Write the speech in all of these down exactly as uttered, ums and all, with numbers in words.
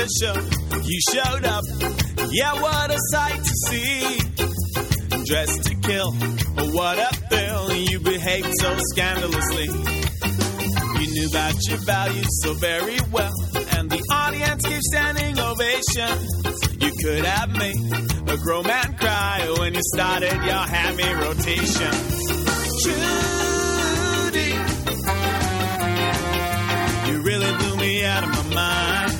the show. You showed up, yeah, what a sight to see. Dressed to kill, oh, what a thrill. You behaved so scandalously. You knew about your values so very well, and the audience gave standing ovations. You could have made a grown man cry when you started your heavy rotation. Judy, you really blew me out of my mind.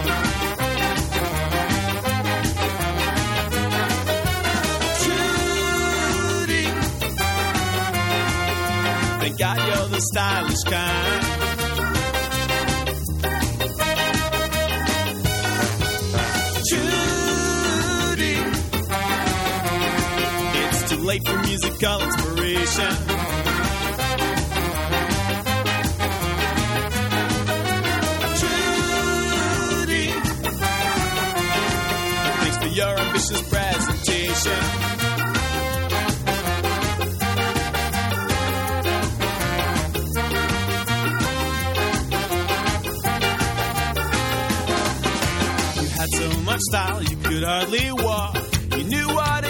Judy, thank God you're the stylish kind. Judy, it's too late for musical inspiration. Judy, thanks for your ambitious presentation. So much style you could hardly walk. You knew what